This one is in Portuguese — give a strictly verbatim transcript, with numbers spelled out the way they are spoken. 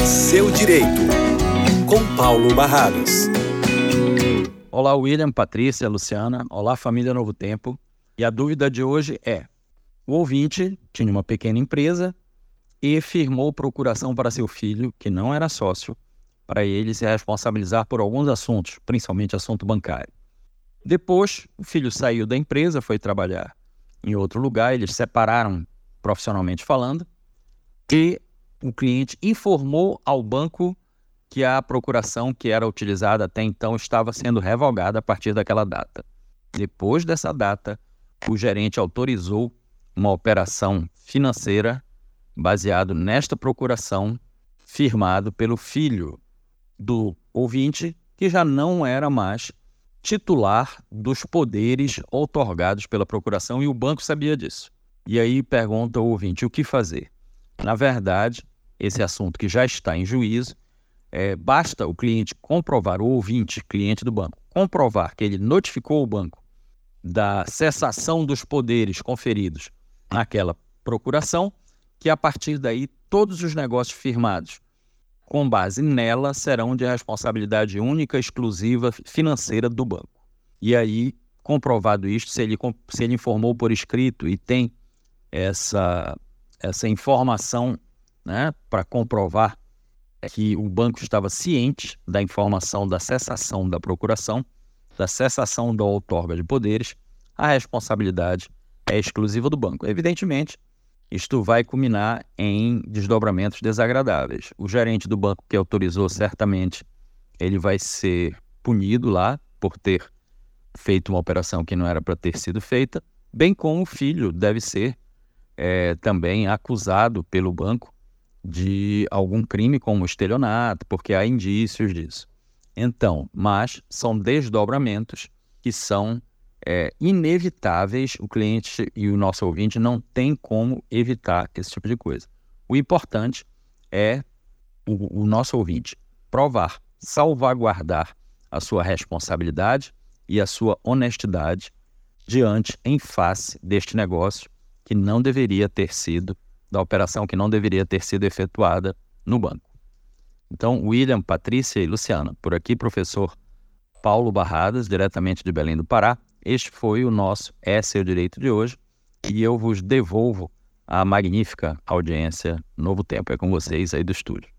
Seu Direito, com Paulo Barradas. Olá, William, Patrícia, Luciana. Olá, família Novo Tempo. E a dúvida de hoje é: o ouvinte tinha uma pequena empresa e firmou procuração para seu filho, que não era sócio, para ele se responsabilizar por alguns assuntos, principalmente assunto bancário. Depois, o filho saiu da empresa, foi trabalhar em outro lugar, eles separaram profissionalmente falando, e o cliente informou ao banco que a procuração que era utilizada até então estava sendo revogada a partir daquela data. Depois dessa data, o gerente autorizou uma operação financeira baseado nesta procuração, firmado pelo filho do ouvinte, que já não era mais titular dos poderes outorgados pela procuração, e o banco sabia disso. E aí pergunta ao ouvinte o que fazer. Na verdade, esse assunto que já está em juízo, é, basta o cliente comprovar, o ouvinte, cliente do banco, comprovar que ele notificou o banco da cessação dos poderes conferidos naquela procuração, que a partir daí todos os negócios firmados com base nela serão de responsabilidade única, exclusiva, financeira do banco. E aí, comprovado isto, se ele, se ele informou por escrito e tem essa, essa informação, né, para comprovar que o banco estava ciente da informação da cessação da procuração, da cessação da outorga de poderes, a responsabilidade é exclusiva do banco. Evidentemente, isto vai culminar em desdobramentos desagradáveis. O gerente do banco que autorizou, certamente, ele vai ser punido lá por ter feito uma operação que não era para ter sido feita, bem como o filho deve ser é, também acusado pelo banco de algum crime como estelionato, porque há indícios disso. Então, mas são desdobramentos que são é, inevitáveis. O cliente e o nosso ouvinte não tem como evitar esse tipo de coisa. O importante é o, o nosso ouvinte provar, salvaguardar a sua responsabilidade e a sua honestidade diante, em face deste negócio que não deveria ter sido da operação que não deveria ter sido efetuada no banco. Então, William, Patrícia e Luciana, por aqui, professor Paulo Barradas, diretamente de Belém do Pará. Este foi o nosso É Seu Direito de hoje, e eu vos devolvo a magnífica audiência Novo Tempo. É com vocês aí do estúdio.